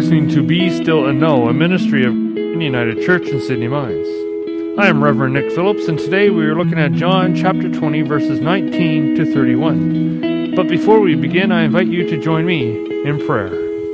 listening to Be Still and Know, a ministry of United Church in Sydney Mines. I am Reverend Nick Phillips, and today we are looking at John chapter 20, verses 19 to 31. But before we begin, I invite you to join me in prayer.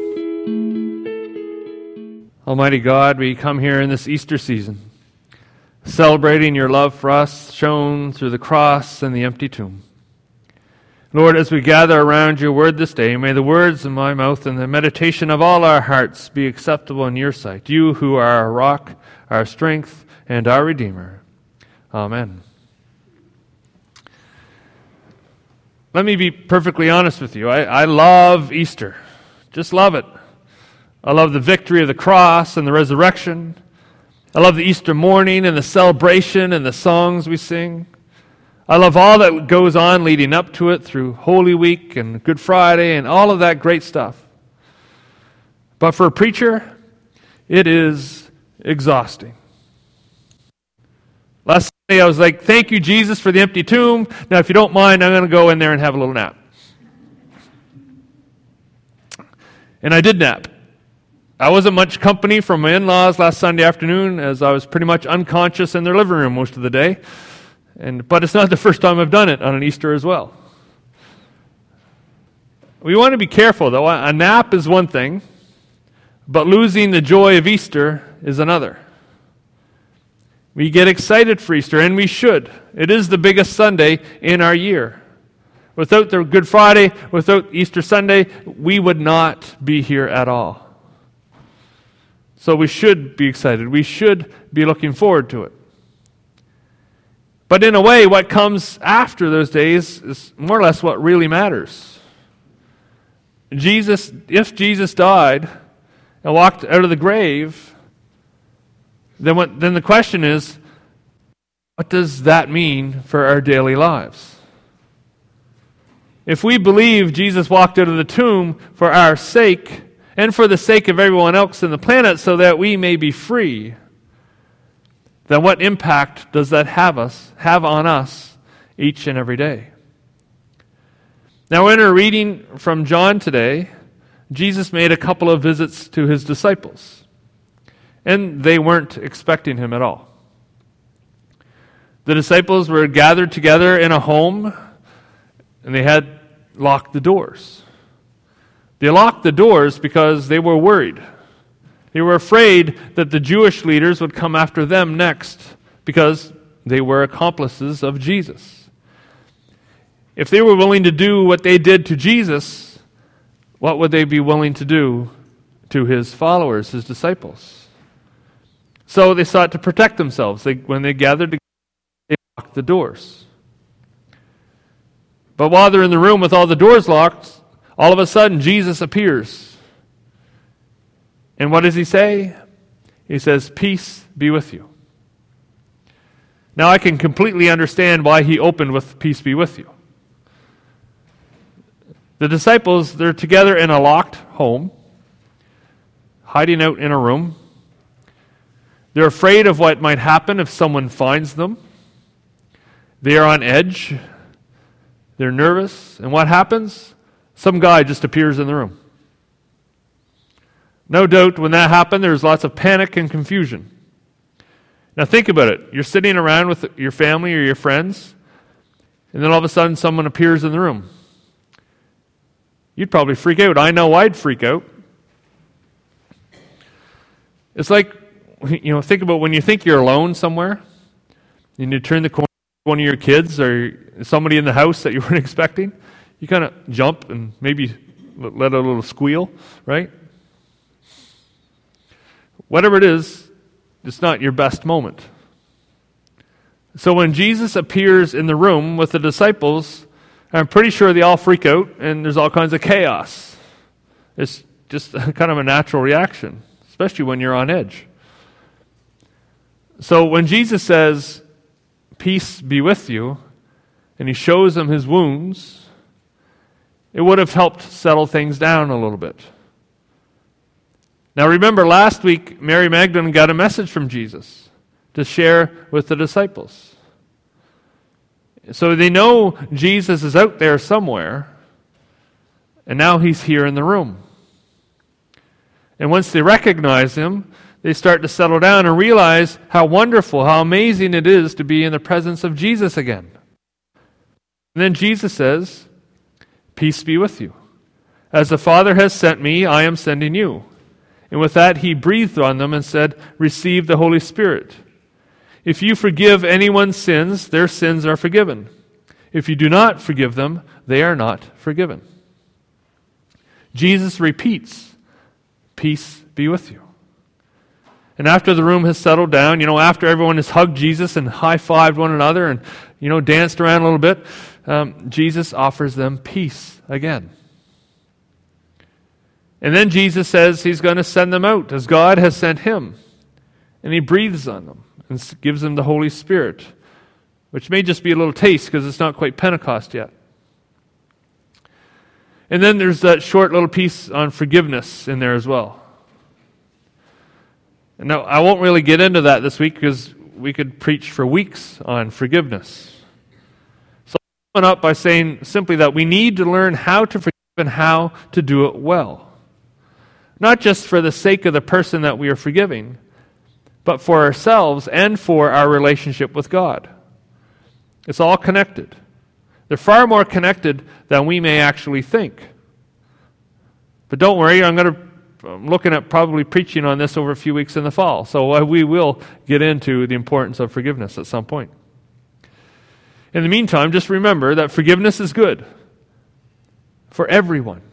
Almighty God, we come here in this Easter season, celebrating your love for us shown through the cross and the empty tomb. Lord, as we gather around your word this day, may the words of my mouth and the meditation of all our hearts be acceptable in your sight, you who are our rock, our strength, and our Redeemer. Amen. Let me be perfectly honest with you. I love Easter. Just love it. I love the victory of the cross and the resurrection. I love the Easter morning and the celebration and the songs we sing. I love all that goes on leading up to it through Holy Week and Good Friday and all of that great stuff. But for a preacher, it is exhausting. Last Sunday I was like, thank you, Jesus, for the empty tomb. Now, if you don't mind, I'm going to go in there and have a little nap. And I did nap. I wasn't much company from my in-laws last Sunday afternoon, as I was pretty much unconscious in their living room most of the day. But it's not the first time I've done it on an Easter as well. We want to be careful, though. A nap is one thing, but losing the joy of Easter is another. We get excited for Easter, and we should. It is the biggest Sunday in our year. Without the Good Friday, without Easter Sunday, we would not be here at all. So we should be excited. We should be looking forward to it. But in a way, what comes after those days is more or less what really matters. If Jesus died and walked out of the grave, then the question is, what does that mean for our daily lives? If we believe Jesus walked out of the tomb for our sake and for the sake of everyone else on the planet so that we may be free, then what impact does that have on us each and every day? Now, in our reading from John today, Jesus made a couple of visits to his disciples, and they weren't expecting him at all. The disciples were gathered together in a home, and they had locked the doors. They locked the doors because they were worried. They were afraid that the Jewish leaders would come after them next because they were accomplices of Jesus. If they were willing to do what they did to Jesus, what would they be willing to do to his followers, his disciples? So they sought to protect themselves. When they gathered together, they locked the doors. But while they're in the room with all the doors locked, all of a sudden Jesus appears. And what does he say? He says, "Peace be with you." Now I can completely understand why he opened with "Peace be with you." The disciples, they're together in a locked home, hiding out in a room. They're afraid of what might happen if someone finds them. They are on edge. They're nervous. And what happens? Some guy just appears in the room. No doubt when that happened, there was lots of panic and confusion. Now think about it. You're sitting around with your family or your friends, and then all of a sudden someone appears in the room. You'd probably freak out. I know I'd freak out. It's like, think about when you think you're alone somewhere, and you turn the corner to one of your kids or somebody in the house that you weren't expecting. You kind of jump and maybe let out a little squeal, right? Whatever it is, it's not your best moment. So when Jesus appears in the room with the disciples, I'm pretty sure they all freak out and there's all kinds of chaos. It's just kind of a natural reaction, especially when you're on edge. So when Jesus says, "Peace be with you," and he shows them his wounds, it would have helped settle things down a little bit. Now remember, last week, Mary Magdalene got a message from Jesus to share with the disciples. So they know Jesus is out there somewhere, and now he's here in the room. And once they recognize Him, they start to settle down and realize how wonderful, how amazing it is to be in the presence of Jesus again. And then Jesus says, "Peace be with you. As the Father has sent me, I am sending you." And with that, He breathed on them and said, "Receive the Holy Spirit. If you forgive anyone's sins, their sins are forgiven. If you do not forgive them, they are not forgiven." Jesus repeats, "Peace be with you." And after the room has settled down, after everyone has hugged Jesus and high-fived one another and, danced around a little bit, Jesus offers them peace again. And then Jesus says He's going to send them out as God has sent Him. And He breathes on them and gives them the Holy Spirit, which may just be a little taste because it's not quite Pentecost yet. And then there's that short little piece on forgiveness in there as well. And now, I won't really get into that this week because we could preach for weeks on forgiveness. So I'll sum it up by saying simply that we need to learn how to forgive and how to do it well. Not just for the sake of the person that we are forgiving, but for ourselves and for our relationship with God. It's all connected. They're far more connected than we may actually think. But don't worry, I'm looking at probably preaching on this over a few weeks in the fall. So we will get into the importance of forgiveness at some point. In the meantime, just remember that forgiveness is good for everyone.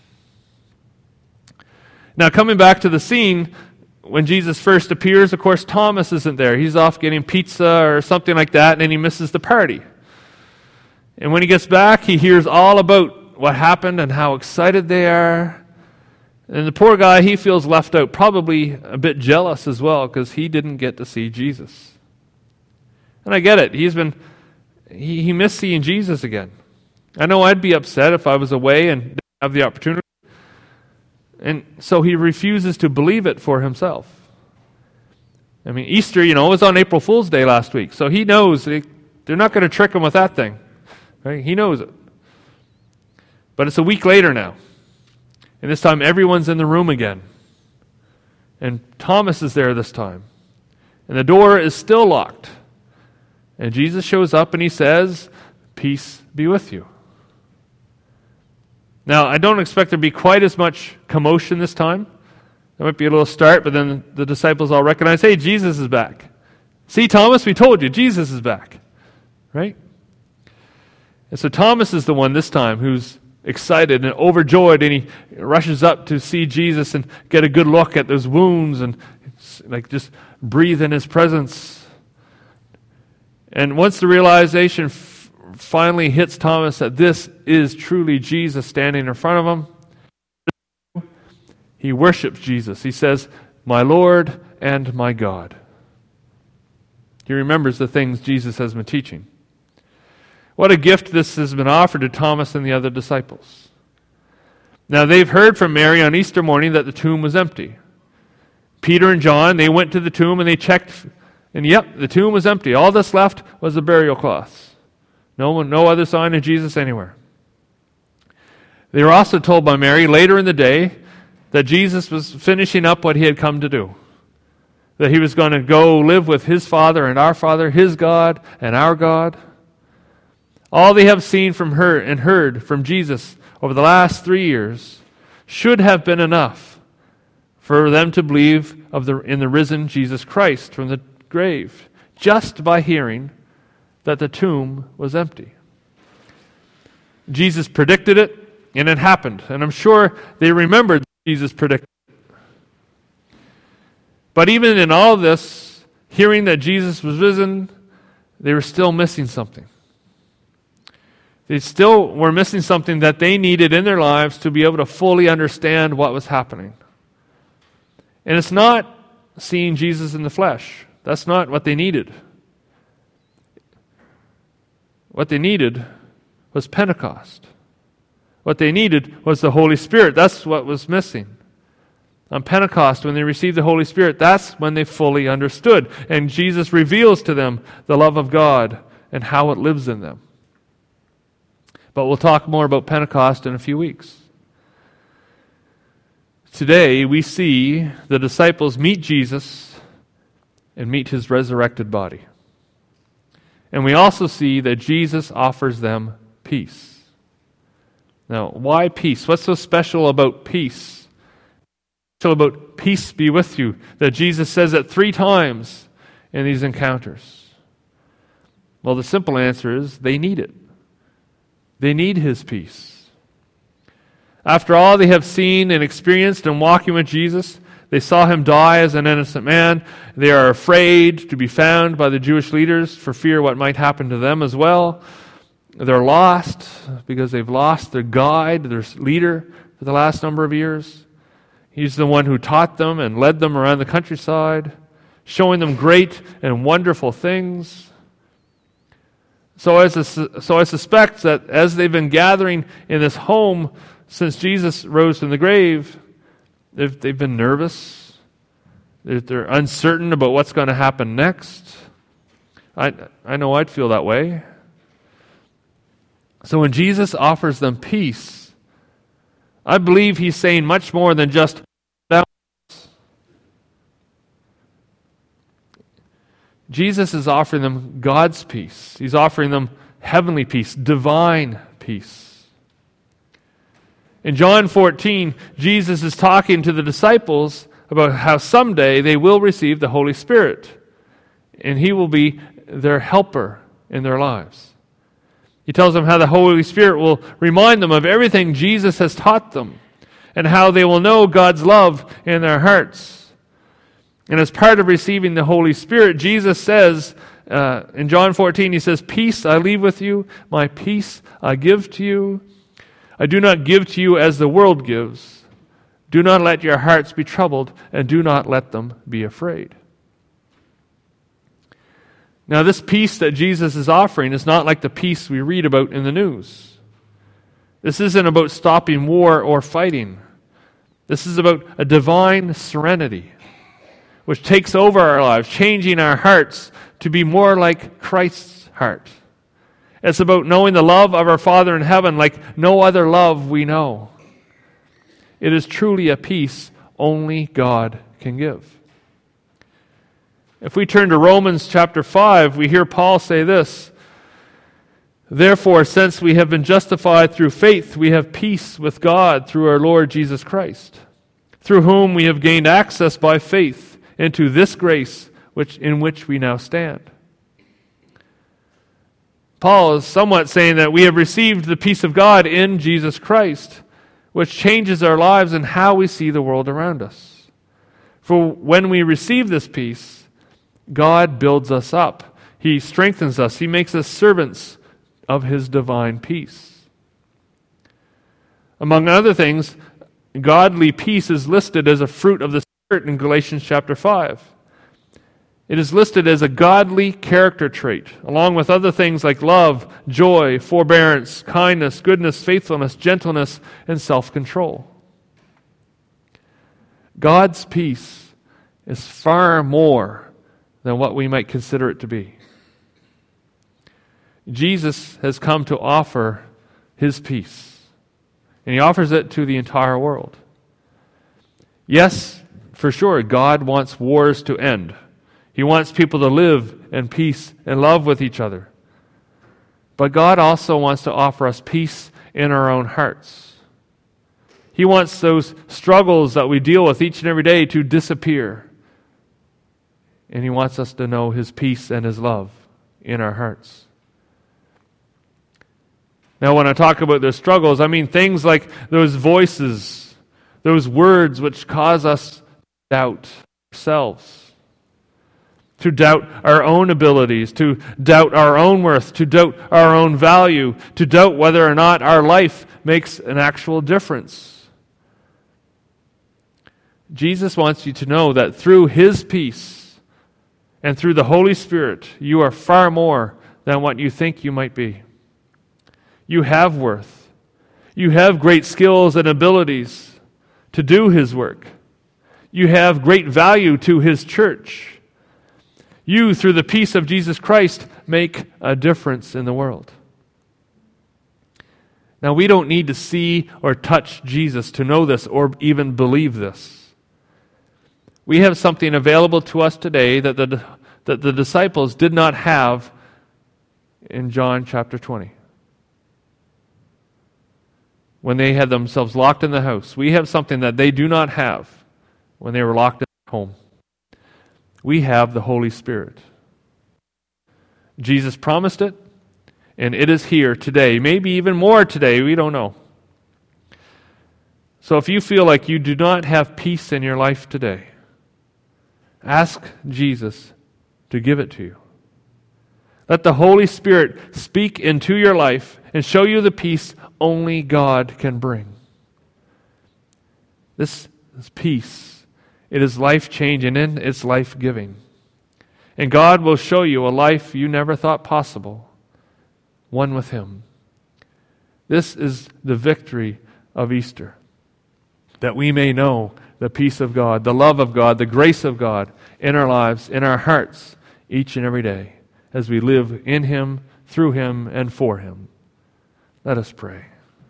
Now, coming back to the scene, when Jesus first appears, of course, Thomas isn't there. He's off getting pizza or something like that, and then he misses the party. And when he gets back, he hears all about what happened and how excited they are. And the poor guy, he feels left out, probably a bit jealous as well, because he didn't get to see Jesus. And I get it. He missed seeing Jesus again. I know I'd be upset if I was away and didn't have the opportunity. And so he refuses to believe it for himself. I mean, Easter, was on April Fool's Day last week, so he knows they're not going to trick him with that thing. Right? He knows it. But it's a week later now. And this time everyone's in the room again. And Thomas is there this time. And the door is still locked. And Jesus shows up and He says, "Peace be with you." Now, I don't expect there to be quite as much commotion this time. There might be a little start, but then the disciples all recognize, "Hey, Jesus is back. See, Thomas, we told you, Jesus is back." Right? And so Thomas is the one this time who's excited and overjoyed, and he rushes up to see Jesus and get a good look at those wounds and just breathe in His presence. And once the realization finally hits Thomas that this is truly Jesus standing in front of him, he worships Jesus. He says, "My Lord and my God." He remembers the things Jesus has been teaching. What a gift this has been offered to Thomas and the other disciples. Now, they've heard from Mary on Easter morning that the tomb was empty. Peter and John, they went to the tomb and they checked, and yep, the tomb was empty. All that's left was the burial cloths. No other sign of Jesus anywhere. They were also told by Mary later in the day that Jesus was finishing up what He had come to do. That He was going to go live with His Father and our Father, His God and our God. All they have seen from her and heard from Jesus over the last 3 years should have been enough for them to believe in the risen Jesus Christ from the grave, just by hearing that the tomb was empty. Jesus predicted it, and it happened. And I'm sure they remembered that Jesus predicted it. But even in all this, hearing that Jesus was risen, they were still missing something. They still were missing something that they needed in their lives to be able to fully understand what was happening. And it's not seeing Jesus in the flesh. That's not what they needed. What they needed was Pentecost. What they needed was the Holy Spirit. That's what was missing. On Pentecost, when they received the Holy Spirit, that's when they fully understood. And Jesus reveals to them the love of God and how it lives in them. But we'll talk more about Pentecost in a few weeks. Today, we see the disciples meet Jesus and meet his resurrected body. And we also see that Jesus offers them peace. Now, why peace? What's so special about peace? So about peace be with you, that Jesus says it 3 times in these encounters. Well, the simple answer is they need it. They need his peace. After all they have seen and experienced in walking with Jesus, they saw him die as an innocent man. They are afraid to be found by the Jewish leaders for fear what might happen to them as well. They're lost because they've lost their guide, their leader for the last number of years. He's the one who taught them and led them around the countryside, showing them great and wonderful things. So I suspect that as they've been gathering in this home since Jesus rose from the grave, they've been nervous. They're uncertain about what's going to happen next. I know I'd feel that way. So when Jesus offers them peace, I believe he's saying much more than just balance. Jesus is offering them God's peace. He's offering them heavenly peace, divine peace. In John 14, Jesus is talking to the disciples about how someday they will receive the Holy Spirit, and he will be their helper in their lives. He tells them how the Holy Spirit will remind them of everything Jesus has taught them, and how they will know God's love in their hearts. And as part of receiving the Holy Spirit, Jesus says, in John 14, he says, "Peace I leave with you, my peace I give to you. I do not give to you as the world gives. Do not let your hearts be troubled, and do not let them be afraid." Now, this peace that Jesus is offering is not like the peace we read about in the news. This isn't about stopping war or fighting. This is about a divine serenity, which takes over our lives, changing our hearts to be more like Christ's heart. It's about knowing the love of our Father in heaven like no other love we know. It is truly a peace only God can give. If we turn to Romans chapter 5, we hear Paul say this: "Therefore, since we have been justified through faith, we have peace with God through our Lord Jesus Christ, through whom we have gained access by faith into this grace in which we now stand." Paul is somewhat saying that we have received the peace of God in Jesus Christ, which changes our lives and how we see the world around us. For when we receive this peace, God builds us up. He strengthens us. He makes us servants of his divine peace. Among other things, godly peace is listed as a fruit of the Spirit in Galatians chapter 5. It is listed as a godly character trait, along with other things like love, joy, forbearance, kindness, goodness, faithfulness, gentleness, and self-control. God's peace is far more than what we might consider it to be. Jesus has come to offer his peace, and he offers it to the entire world. Yes, for sure, God wants wars to end. He wants people to live in peace and love with each other. But God also wants to offer us peace in our own hearts. He wants those struggles that we deal with each and every day to disappear. And he wants us to know his peace and his love in our hearts. Now, when I talk about those struggles, I mean things like those voices, those words which cause us to doubt ourselves, to doubt our own abilities, to doubt our own worth, to doubt our own value, to doubt whether or not our life makes an actual difference. Jesus wants you to know that through his peace and through the Holy Spirit, you are far more than what you think you might be. You have worth. You have great skills and abilities to do his work. You have great value to his church. You, through the peace of Jesus Christ, make a difference in the world. Now, we don't need to see or touch Jesus to know this or even believe this. We have something available to us today that the disciples did not have in John chapter 20. When they had themselves locked in the house, we have something that they do not have when they were locked in their home. We have the Holy Spirit. Jesus promised it, and it is here today. Maybe even more today, we don't know. So if you feel like you do not have peace in your life today, ask Jesus to give it to you. Let the Holy Spirit speak into your life and show you the peace only God can bring. This is peace. It is life-changing and it's life-giving. And God will show you a life you never thought possible, one with Him. This is the victory of Easter, that we may know the peace of God, the love of God, the grace of God in our lives, in our hearts, each and every day, as we live in Him, through Him, and for Him. Let us pray.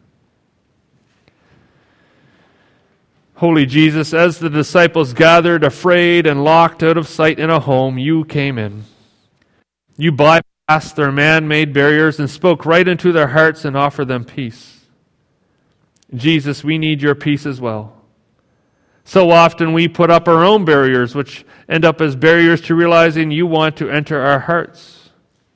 Holy Jesus, as the disciples gathered afraid and locked out of sight in a home, you came in. You bypassed their man-made barriers and spoke right into their hearts and offered them peace. Jesus, we need your peace as well. So often we put up our own barriers, which end up as barriers to realizing you want to enter our hearts.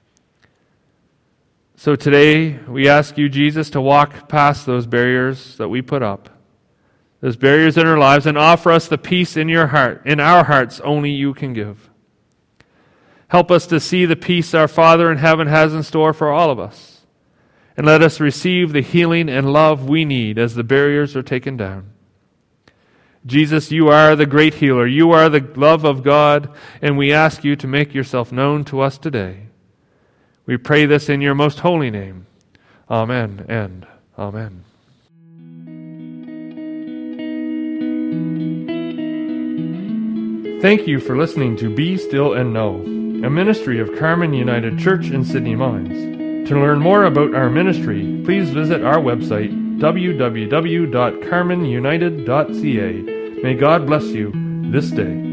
So today we ask you, Jesus, to walk past those barriers that we put up, those barriers in our lives, and offer us the peace in your heart, in our hearts only you can give. Help us to see the peace our Father in heaven has in store for all of us. And let us receive the healing and love we need as the barriers are taken down. Jesus, you are the great healer. You are the love of God, and we ask you to make yourself known to us today. We pray this in your most holy name. Amen and amen. Thank you for listening to Be Still and Know, a ministry of Carmen United Church in Sydney Mines. To learn more about our ministry, please visit our website, www.carmenunited.ca. May God bless you this day.